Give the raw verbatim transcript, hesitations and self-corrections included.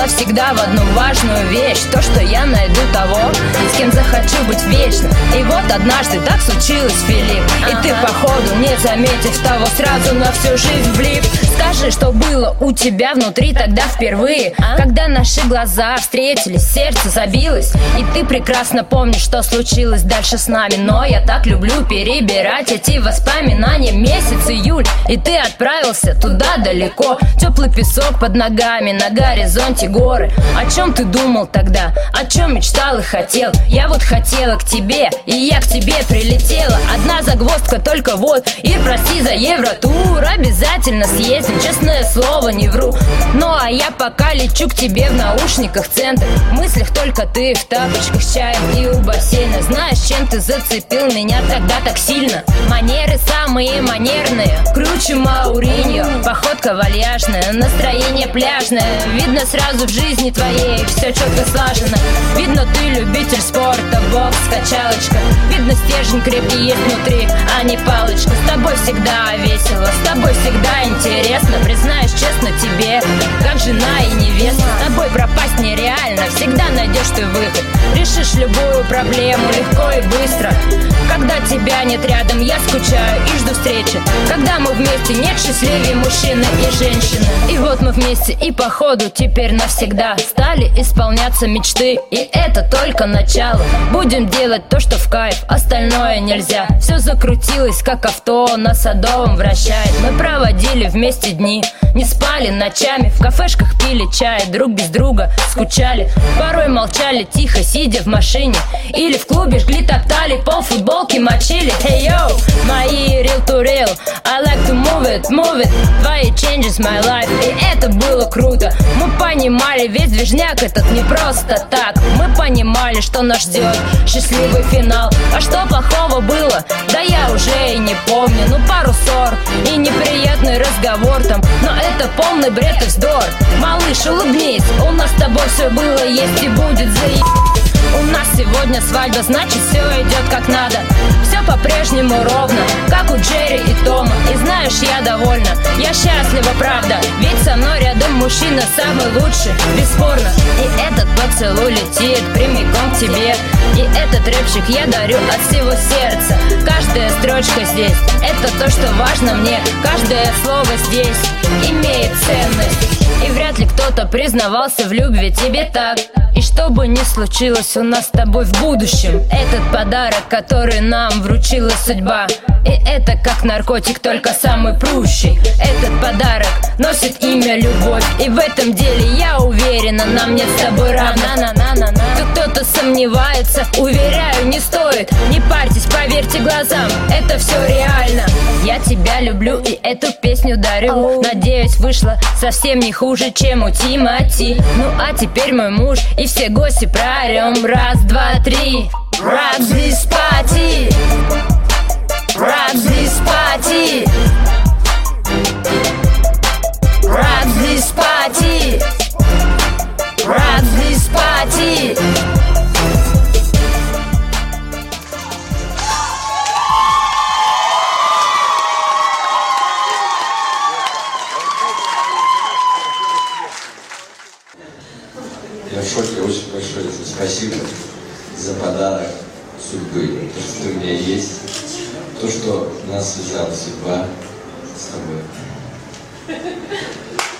верила всегда в одну важную вещь: то, что я найду того, с кем захочу быть вечно. И вот однажды так случилось, Филипп, и ты, походу, не заметив того, сразу на всю жизнь влип. Скажи, что было у тебя внутри тогда впервые, когда наши глаза встретились, сердце забилось. И ты прекрасно помнишь, что случилось дальше с нами. Но я так люблю перебирать эти воспоминания. Месяц июль, и ты отправился туда далеко. Теплый песок под ногами, на горизонте горы. О чем ты думал тогда? О чем мечтал и хотел? Я вот хотела к тебе, и я к тебе прилетела. Одна загвоздка только вот, Ир, прости за евротур. Обязательно съездим, честное слово, не вру. Ну а я пока лечу к тебе в наушниках центр. В мыслях только ты в тапочках с чаем и у бассейна. Знаешь, чем ты зацепил меня тогда так сильно? Манеры самые манерные, круче Мауриньо. Походка вальяжная, настроение пляжное. Видно сразу в жизни твоей все четко слажено. Видно, ты любитель спорта, бокс, качалочка. Видно, стержень крепкий есть внутри, а не палочка. С тобой всегда весело, с тобой всегда интересно. Признаюсь честно тебе, как жена и невеста. С тобой пропасть нереально, всегда найдешь ты выход. Решишь любую проблему легко и быстро. Когда тебя нет рядом, я скучаю и жду встречи. Когда мы вместе, нет счастливее мужчины и женщины. И вот мы вместе, и походу теперь навсегда стали исполняться мечты. И это только начало. Будем делать то, что в кайф, остальное нельзя. Все закрутилось, как авто на Садовом вращает. Мы проводили вместе дни, не спали ночами, в кафешках пили чай, друг без друга скучали. Порой молчали тихо, сидя в машине, или в клубе жгли, топтали пол, футболки мочили. Hey yo, мои real to real, I like to move it, move it. Твои changes my life, и это было круто. Мы понимали, весь движняк этот не просто так. Мы понимали, что нас ждет счастливый финал. А что плохого было? Да я уже и не помню. Ну пару ссор и неприятный разговор там, но это полный бред и вздор. Малыш, улыбнись, у нас с тобой все было, есть и будет заеб... У нас сегодня свадьба, значит все идет как надо. Все по-прежнему ровно, как у Джерри и Тома. И знаешь, я довольна, я счастлива, правда. Ведь со мной рядом мужчина самый лучший, бесспорно. И этот поцелуй летит прямиком к тебе. И этот рэпчик я дарю от всего сердца. Каждая строчка здесь, это то, что важно мне. Каждое слово здесь имеет ценность. И вряд ли кто-то признавался в любви тебе так. И что бы ни случилось у нас с тобой в будущем, этот подарок, который нам вручила судьба. И это как наркотик, только самый прущий. Этот подарок носит имя любовь. И в этом деле я уверена, нам нет с тобой равно. Тут кто-то сомневается, уверяю, не стоит. Не парьтесь, поверьте глазам, это все реально. Я тебя люблю и эту песню дарю. Надеюсь, вышло совсем не хуже, чем у Тимати. Ну а теперь мой муж и все гости проорем. Раз, два, три. Rock this party, rock this party, rock this party, rock this party. Я в шоке, очень большое спасибо за подарок судьбы. То, что у меня есть, то, что нас связала судьба с тобой.